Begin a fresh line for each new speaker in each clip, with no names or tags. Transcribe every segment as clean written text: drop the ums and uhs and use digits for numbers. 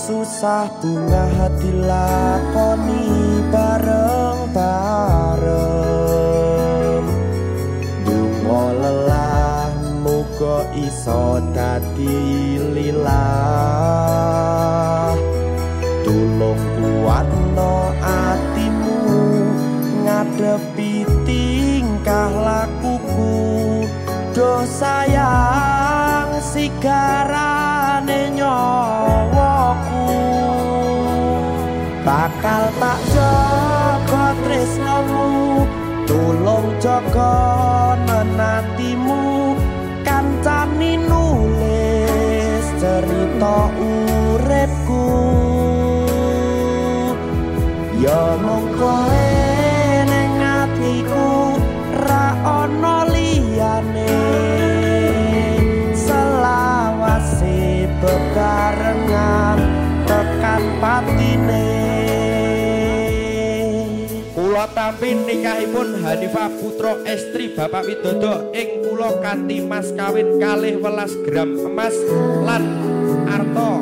susah bunga hati lakoni bareng-bareng dungo lelah muga iso dadi lilah tulung kuatno atimu ngadepi tingkah lakuku do sayang sigarane nyawaku bakal tak jaga tresnamu tulung jaga nenatimu kancani nulis cerita uripku ya mung kowe ning atiku ra ono liyane selawase bebarengan tekan patine kula tampi nikahipun Hanifah Putra Estri Bapak Widodo ing kula kanthi mas kawin 12 gram emas lan arta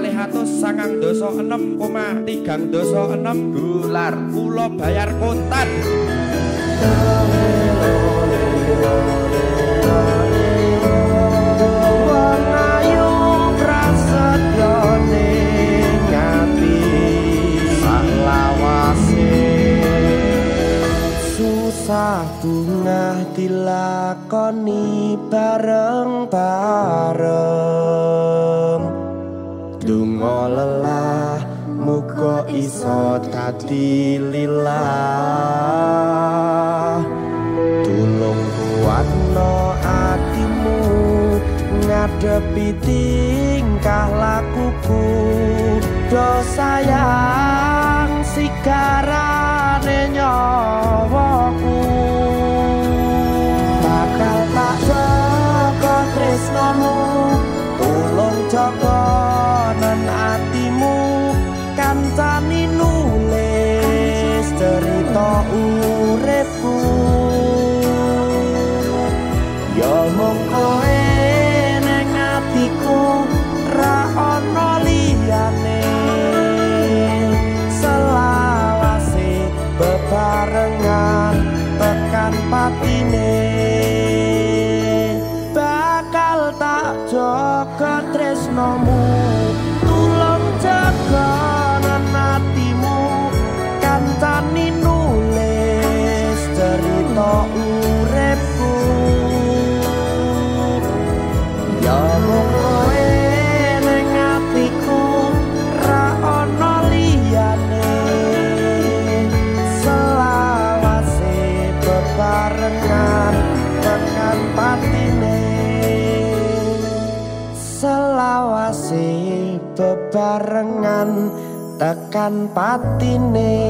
296,36 dolar kula bayar kontan bunga dilakoni bareng-bareng dungo lelah muga iso dadi lilah tulung kuatno atimu ngadepi tingkah lakuku do sayang sigarane nyawaku bakal tak jaga tresnamu tulung jaga nan atimu kancani nulis cerita uripku ya mung kowe ning atiku ra ono liyane selawase bebarengan tekan patine bakal tak jaga tresnamu tulung jaga atimu kancani nulis cerita uripku ya mung kowe ning atiku ra ono liyane selawase bebarengan tekan patine selawase bebarengan tekan patine